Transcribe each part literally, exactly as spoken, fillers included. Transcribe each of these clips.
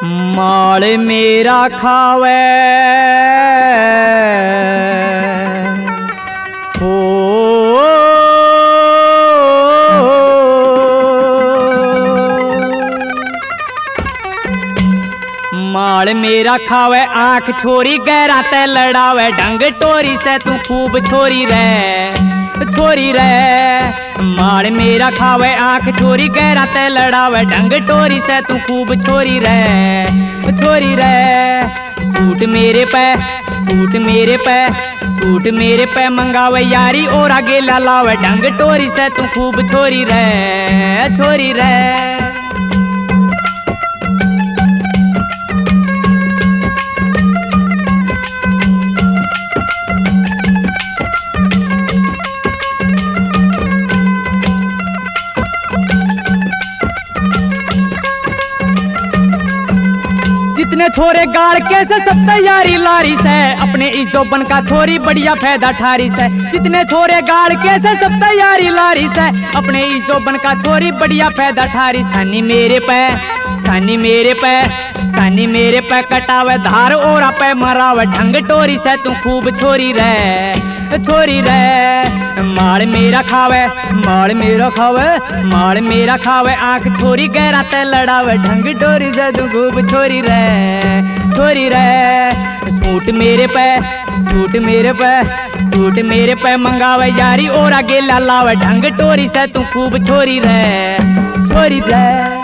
माल मेरा खावे हो माल मेरा खावे आंख छोरी गहरा ते लड़ावे ढंग टोरी से तू खूब छोरी रे छोरी रे। माल मेरा खावे आंख छोरी गहरा ते लड़ावे ढंग टोरी से तू खूब छोरी रे छोरी रे। सूट मेरे पे सूट मेरे पे सूट मेरे पे मंगावे यारी और आगे लावे ढंग टोरी से तू खूब छोरी रे छोरी रे। जितने छोरे गाड़ के से सब तैयारी लारी से अपने इस जोबन का छोरी बढ़िया फायदा ठारी से। जितने छोरे गाड़ के से सब तैयारी लारी से अपने इस जोबन का छोरी बढ़िया फायदा ठारी। सानी मेरे पे सानी मेरे पे सानी मेरे पे कटावे धार और पे मरावे ढंग टोरी से तू खूब छोरी रे छोरी रे। माल मेरा खावे माल मेरा खावे माल मेरा खावे आंख छोरी गहरा ते लड़ावे ढंग टोरी से तू खूब छोरी रे छोरी रे। सूट मेरे पे सूट मेरे पे सूट मेरे पे मंगावे यारी और आगे लावे ढंग टोरी से तू खूब छोरी रे छोरी रे।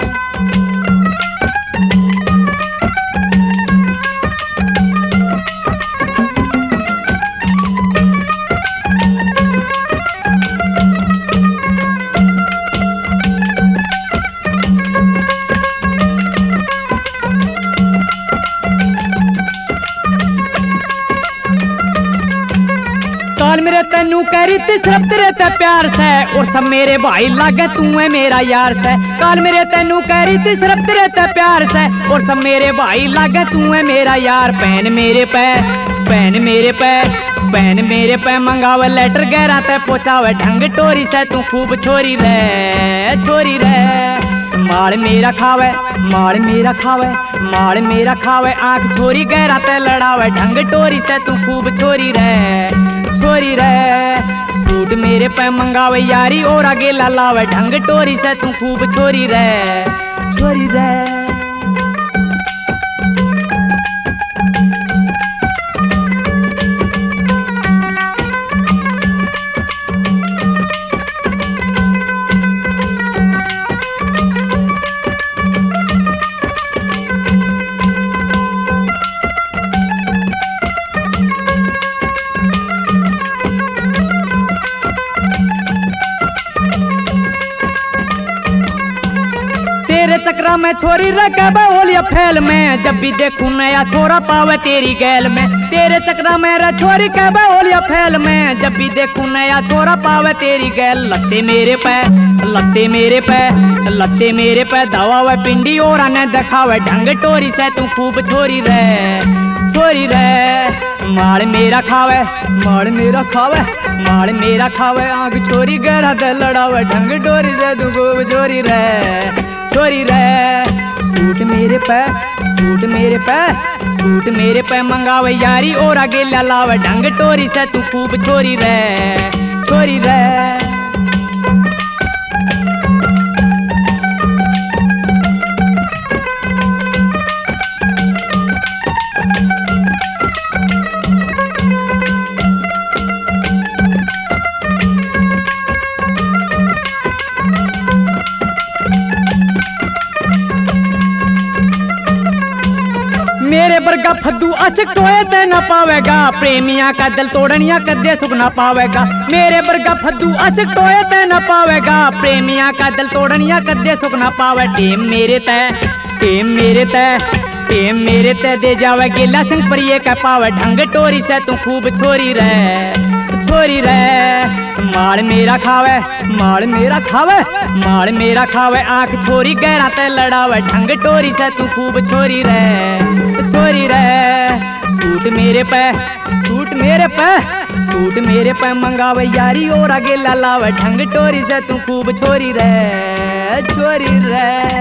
काल मेरे तेनू कह रही थी सिर्फ तेरे ते प्यार से और सब मेरे भाई लागे तू है मेरा यार से। काल मेरे तेनू कह रही थी सिर्फ तेरे ते प्यार से और सब मेरे भाई लागे तू है मेरा यार। पहन मेरे पे पहन मेरे पे पहन मेरे पे मंगावे लेटर गहरा ते पहुंचावे ढंग टोरी से तू खूब छोरी रे छोरी रे। माल मेरा खावे माल मेरा खावे माल मेरा खावे आंख छोरी गहरा ते लड़ावे ढंग टोरी से तू खूब छोरी रे छोरी रे। सूट मेरे पे मंगावे यारी और आगे लावे ढंग टोरी से तू खूब छोरी रे छोरी रे। तेरे चक्रा में छोरी रखे होलिया फैल में जब भी देखूं नया छोरा पावे तेरी गैल में। तेरे चक्रा में रे छोरी के होलिया फैल में जब भी देखूं नया छोरा पावे तेरी गैल। लत्ते मेरे पे लत्ते मेरे पे लत्ते मेरे पे दवा वे पिंडी और आने दिखावे ढंग टोरी से तू खूब छोरी रे छोरी रे। माल मेरा खावे माल मेरा खावे माल मेरा खावे आंख छोरी गहरा ते लड़ावे ढंग टोरी से तू खूब छोरी रे छोरी रे। सूट मेरे पे सूट मेरे पे सूट मेरे पे मंगावे यारी और आगे लावे ढंग टोरी से तू खूब छोरी रे छोरी रे। मेरे वर्गा फद्दू अशिक टोए ते न पावेगा प्रेमिया का दिल तोड़निया कदे सुख न पावेगा। मेरे वर्गा फद्दू अशिक टोए ते न पावेगा प्रेमिया का दिल तोड़निया कदे सुख न पावे। टेम मेरे ते टेम मेरे ते टेम मेरे ते दे जावे गिला संग पर ये कह पावे ढंग टोरी से तू खूब छोरी रे छोरी रे। माल मेरा खावे माल मेरा खावे माल मेरा खावे आंख छोरी गहरा ते लड़ावे ढंग टोरी से तू खूब छोरी रे छोरी रे। सूट मेरे पे सूट मेरे पे सूट मेरे पे मंगावे यारी और आगे लावे ढंग टोरी से तू खूब छोरी रे छोरी रे।